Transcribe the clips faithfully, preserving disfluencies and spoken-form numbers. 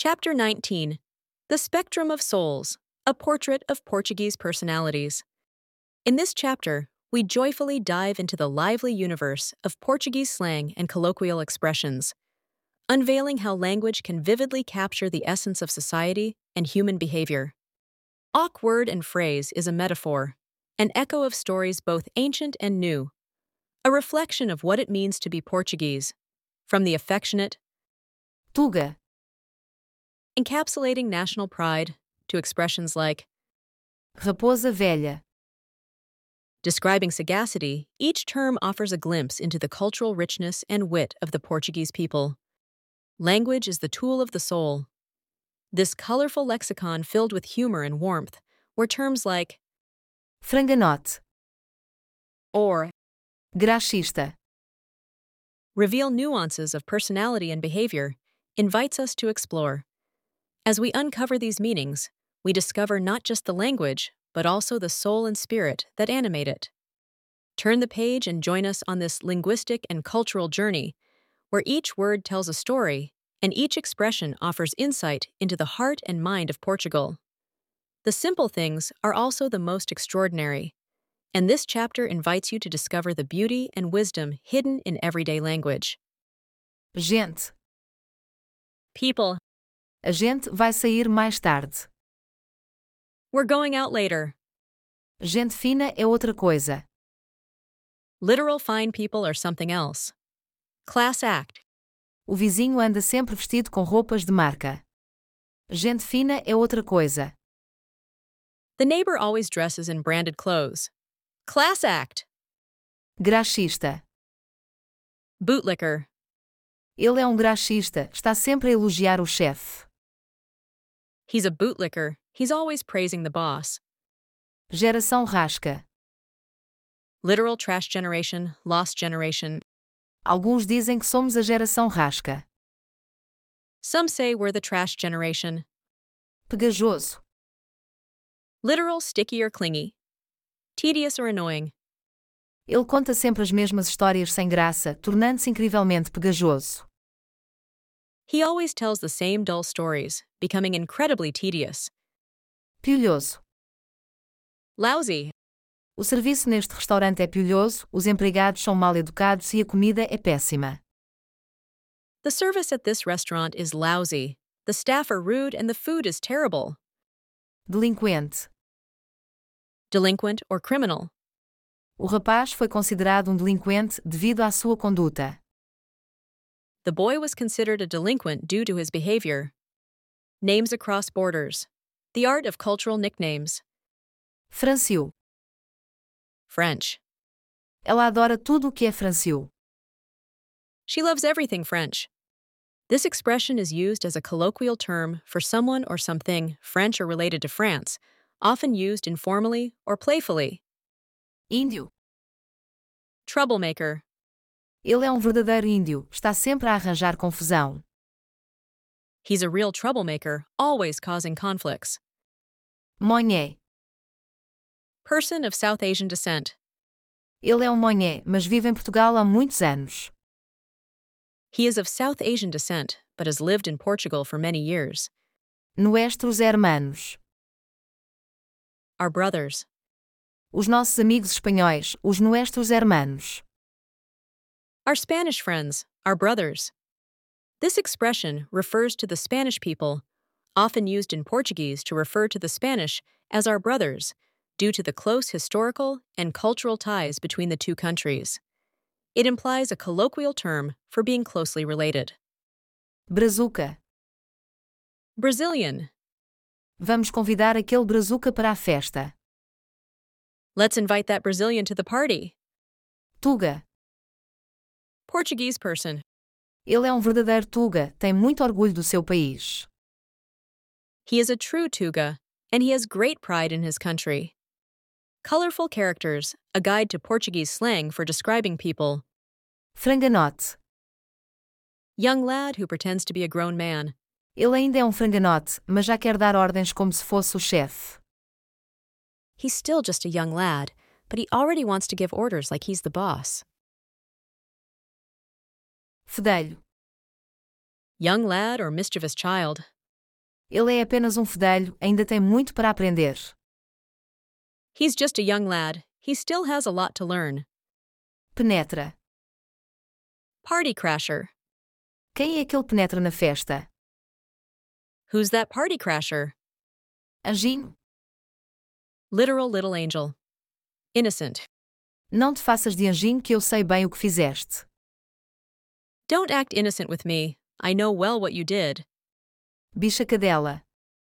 Chapter nineteen. The Spectrum of Souls, a Portrait of Portuguese Personalities. In this chapter, we joyfully dive into the lively universe of Portuguese slang and colloquial expressions, unveiling how language can vividly capture the essence of society and human behavior. Awk word and phrase is a metaphor, an echo of stories both ancient and new, a reflection of what it means to be Portuguese, from the affectionate Tuga, encapsulating national pride to expressions like raposa velha, describing sagacity. Each term offers a glimpse into the cultural richness and wit of the Portuguese people. Language is the tool of the soul. This colorful lexicon filled with humor and warmth, where terms like franganote, or graxista, reveal nuances of personality and behavior, invites us to explore. As we uncover these meanings, we discover not just the language, but also the soul and spirit that animate it. Turn the page and join us on this linguistic and cultural journey, where each word tells a story and each expression offers insight into the heart and mind of Portugal. The simple things are also the most extraordinary, and this chapter invites you to discover the beauty and wisdom hidden in everyday language. gente, People, a gente vai sair mais tarde. we're going out later. Gente fina é outra coisa. Literal fine people are something else. Class act, O vizinho anda sempre vestido com roupas de marca. Gente fina é outra coisa. the neighbor always dresses in branded clothes. Class act, Graxista, bootlicker, ele é um graxista, está sempre a elogiar o chefe. he's a bootlicker, he's always praising the boss. Geração rasca. Literal trash generation, lost generation. Alguns dizem que somos a geração rasca. Some say we're the trash generation. Pegajoso, Literal sticky or clingy. Tedious or annoying. ele conta sempre as mesmas histórias sem graça, tornando-se incrivelmente pegajoso. He always tells the same dull stories, becoming incredibly tedious. Piolhoso. Lousy. O serviço neste restaurante é piolhoso, os empregados são mal educados e a comida é péssima. The service at this restaurant is lousy. The staff are rude and the food is terrible. Delinquente. Delinquent or criminal. O rapaz foi considerado um delinquente devido à sua conduta. The boy was considered a delinquent due to his behavior. Names across borders. The art of cultural nicknames. Franciu. French. Ela adora tudo o que é franciu. She loves everything French. This expression is used as a colloquial term for someone or something French or related to France, often used informally or playfully. Índio. Troublemaker. Ele é um verdadeiro índio, está sempre a arranjar confusão. He's a real troublemaker, always causing conflicts. Monhé. Person of South Asian descent. Ele é um monhé, mas vive em Portugal há muitos anos. He is of South Asian descent, but has lived in Portugal for many years. Nuestros hermanos. Our brothers. Os nossos amigos espanhóis, os nuestros hermanos. Our Spanish friends, our brothers. This expression refers to the Spanish people, often used in Portuguese to refer to the Spanish as our brothers, due to the close historical and cultural ties between the two countries. It implies a colloquial term for being closely related. Brazuca. Brazilian. Vamos convidar aquele brazuca para a festa. Let's invite that Brazilian to the party. Tuga. Portuguese person. Ele é um verdadeiro tuga, tem muito orgulho do seu país. He is a true Tuga, and he has great pride in his country. Colorful characters, a guide to Portuguese slang for describing people. Franganote. Young lad who pretends to be a grown man. Ele ainda é um franganote, mas já quer dar ordens como se fosse o chefe. He's still just a young lad, but he already wants to give orders like he's the boss. Fedelho. Young lad or mischievous child. Ele é apenas um fedelho, ainda tem muito para aprender. He's just a young lad, he still has a lot to learn. Penetra. Party crasher. Quem é que ele penetra na festa? Who's that party crasher? Anjinho. Literal little angel. Innocent. Não te faças de anjinho que eu sei bem o que fizeste. Don't act innocent with me, I know well what you did. Bicha cadela.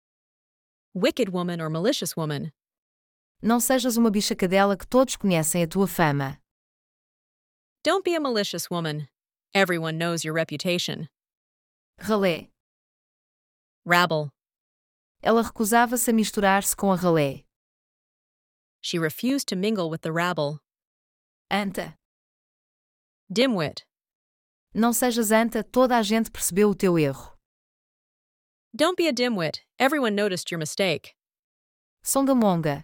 Wicked woman or malicious woman. Não sejas uma bicha cadela que todos conhecem a tua fama. Don't be a malicious woman. Everyone knows your reputation. Ralé. Rabble. Ela recusava-se a misturar-se com a ralé. She refused to mingle with the rabble. Anta. Dimwit. Não sejas anta, toda a gente percebeu o teu erro. Don't be a dimwit, everyone noticed your mistake. Songamonga.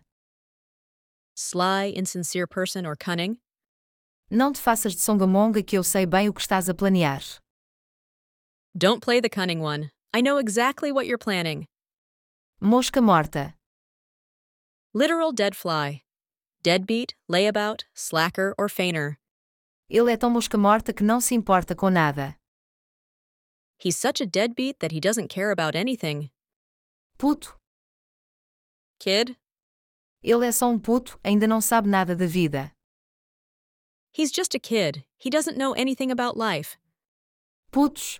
Sly, insincere person or cunning. Não te faças de songamonga que eu sei bem o que estás a planear. Don't play the cunning one, I know exactly what you're planning. Mosca morta. Literal dead fly. Deadbeat, layabout, slacker or feigner. Ele é tão mosca morta que não se importa com nada. He's such a deadbeat that he doesn't care about anything. Puto. Kid. Ele é só um puto, ainda não sabe nada da vida. He's just a kid, he doesn't know anything about life. Putos.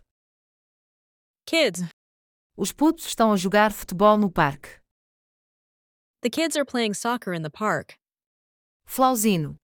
Kids. Os putos estão a jogar futebol no parque. The kids are playing soccer in the park. Flauzino.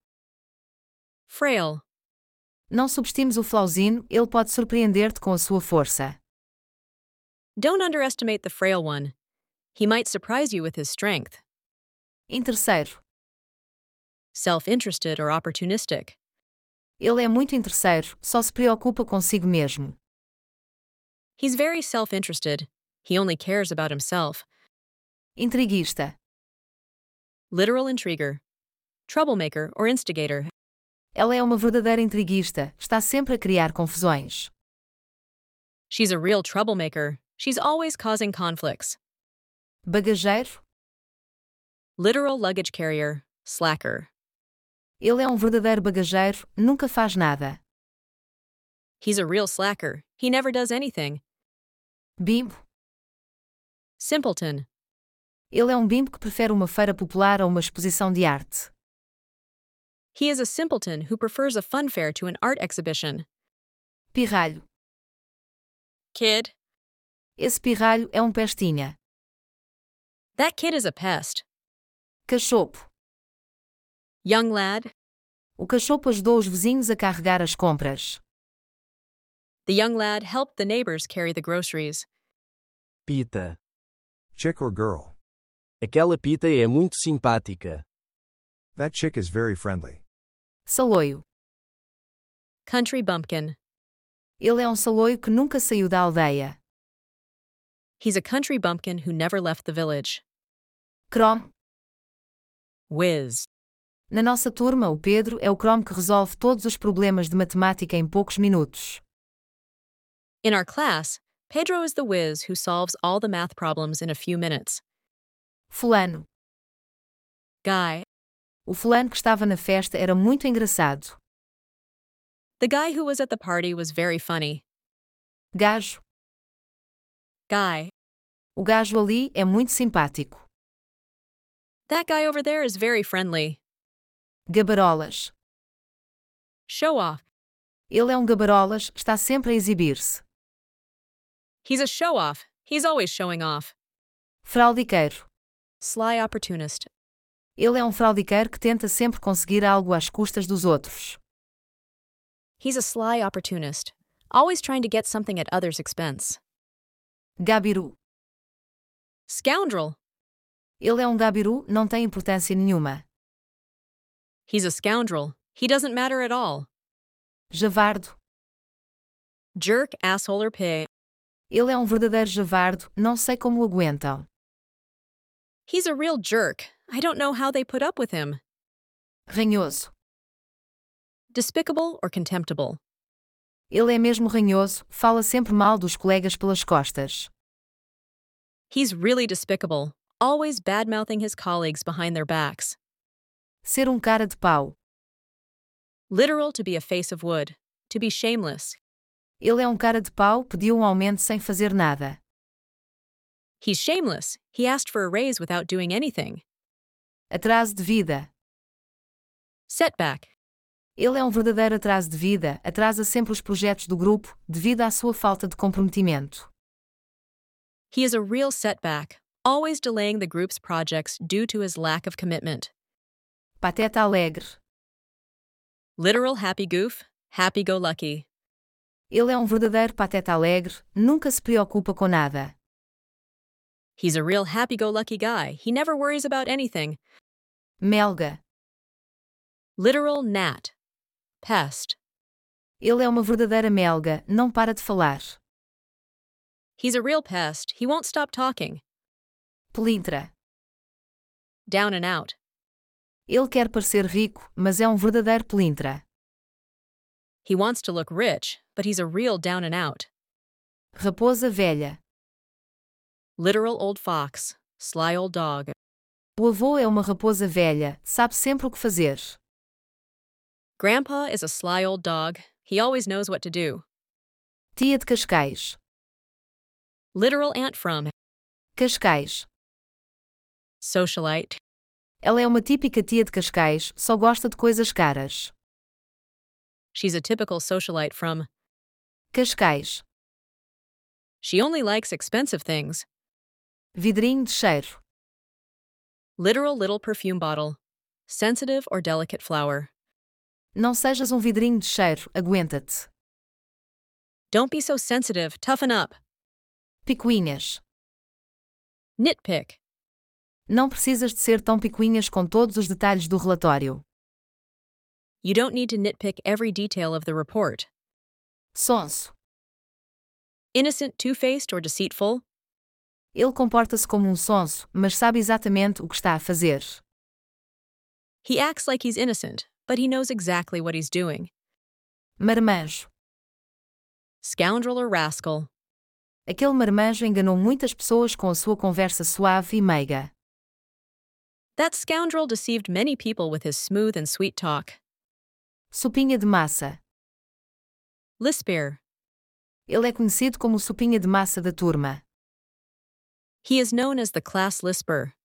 Frail. Não subestimes o flauzino, ele pode surpreender-te com a sua força. Don't underestimate the frail one. He might surprise you with his strength. Interesseiro. Self-interested or opportunistic. Ele é muito interesseiro, só se preocupa consigo mesmo. He's very self-interested. He only cares about himself. Intriguista. Literal intriguer. Troublemaker or instigator. Ela é uma verdadeira intriguista, está sempre a criar confusões. She's a real troublemaker. She's always causing conflicts. Bagageiro. Literal luggage carrier. Slacker. Ele é um verdadeiro bagageiro, nunca faz nada. He's a real slacker. He never does anything. Bimbo. Simpleton. Ele é um bimbo que prefere uma feira popular a uma exposição de arte. He is a simpleton who prefers a fun fair to an art exhibition. Pirralho. Kid. Esse pirralho é um pestinha. That kid is a pest. Cachopo. Young lad. O cachopo ajudou os vizinhos a carregar as compras. The young lad helped the neighbors carry the groceries. Pita. Chick or girl? Aquela pita é muito simpática. That chick is very friendly. Saloio. Country bumpkin. Ele é um saloio que nunca saiu da aldeia. He's a country bumpkin who never left the village. Crom. Whiz. Na nossa turma, o Pedro é o Crom que resolve todos os problemas de matemática em poucos minutos. In our class, Pedro is the whiz who solves all the math problems in a few minutes. Fulano. Guy. O fulano que estava na festa era muito engraçado. The guy who was at the party was very funny. Gajo. Guy. O gajo ali é muito simpático. That guy over there is very friendly. Gabarolas. Show off. Ele é um gabarolas, está sempre a exibir-se. He's a show off. He's always showing off. Fraudiqueiro. Sly opportunist. Ele é um fraudiqueiro que tenta sempre conseguir algo às custas dos outros. He's a sly opportunist, always trying to get something at others' expense. Gabiru. Scoundrel. Ele é um gabiru, não tem importância nenhuma. He's a scoundrel. He doesn't matter at all. Javardo. Jerk, asshole or pig. Ele é um verdadeiro javardo, não sei como o aguentam. He's a real jerk. I don't know how they put up with him. Ranhoso. Despicable or contemptible. Ele é mesmo ranhoso, fala sempre mal dos colegas pelas costas. He's really despicable, always bad-mouthing his colleagues behind their backs. Ser um cara de pau. Literal to be a face of wood, to be shameless. Ele é um cara de pau, pediu um aumento sem fazer nada. He's shameless, he asked for a raise without doing anything. Atraso de vida. Setback. Ele é um verdadeiro atraso de vida, atrasa sempre os projetos do grupo, devido à sua falta de comprometimento. He is a real setback, always delaying the group's projects due to his lack of commitment. Pateta alegre. Literal happy goof, happy-go-lucky. Ele é um verdadeiro pateta alegre, nunca se preocupa com nada. He's a real happy-go-lucky guy, he never worries about anything. Melga. Literal gnat. Pest. Ele é uma verdadeira melga, não para de falar. He's a real pest, he won't stop talking. Pelintra. Down and out. Ele quer parecer rico, mas é um verdadeiro pelintra. He wants to look rich, but he's a real down and out. Raposa velha. Literal old fox. Sly old dog. O avô é uma raposa velha, sabe sempre o que fazer. Grandpa is a sly old dog, he always knows what to do. Tia de Cascais. Literal aunt from. Cascais. Socialite. Ela é uma típica tia de Cascais, só gosta de coisas caras. She's a typical socialite from. Cascais. She only likes expensive things. Vidrinho de cheiro. Literal little perfume bottle. Sensitive or delicate flower. Não sejas um vidrinho de cheiro, aguenta-te. Don't be so sensitive, toughen up. Picuinhas. Nitpick. Não precisas de ser tão picuinhas com todos os detalhes do relatório. You don't need to nitpick every detail of the report. Sonso. Innocent, two-faced or deceitful. Ele comporta-se como um sonso, mas sabe exatamente o que está a fazer. He acts like he's innocent, but he knows exactly what he's doing. Marmanjo. Scoundrel or rascal. Aquele marmanjo enganou muitas pessoas com a sua conversa suave e meiga. That scoundrel deceived many people with his smooth and sweet talk. Sopinha de massa. Lisper. Ele é conhecido como o sopinha de massa da turma. He is known as the class lisper.